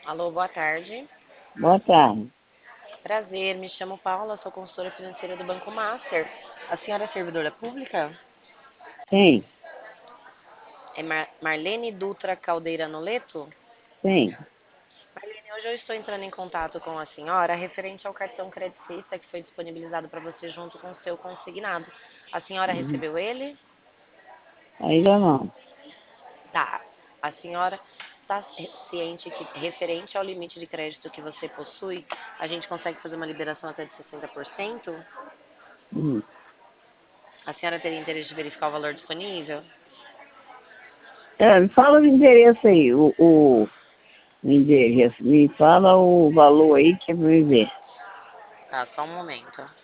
Alô, boa tarde. Boa tarde. Prazer, me chamo Paula, sou consultora financeira do Banco Master. A senhora é servidora pública? Sim, É Marlene Dutra Caldeira Noleto? sim. Marlene, hoje eu estou entrando em contato com a senhora referente ao cartão credicista que foi disponibilizado para você junto com o seu consignado. A senhora Uhum. recebeu ele? Ainda não. Tá. A senhora está ciente que, referente ao limite de crédito que você possui, a gente consegue fazer uma liberação até de 60%? Uhum. A senhora teria interesse de verificar o valor disponível? Me fala o endereço aí, o endereço. Me fala o valor aí que é pra eu ver. Tá, só um momento.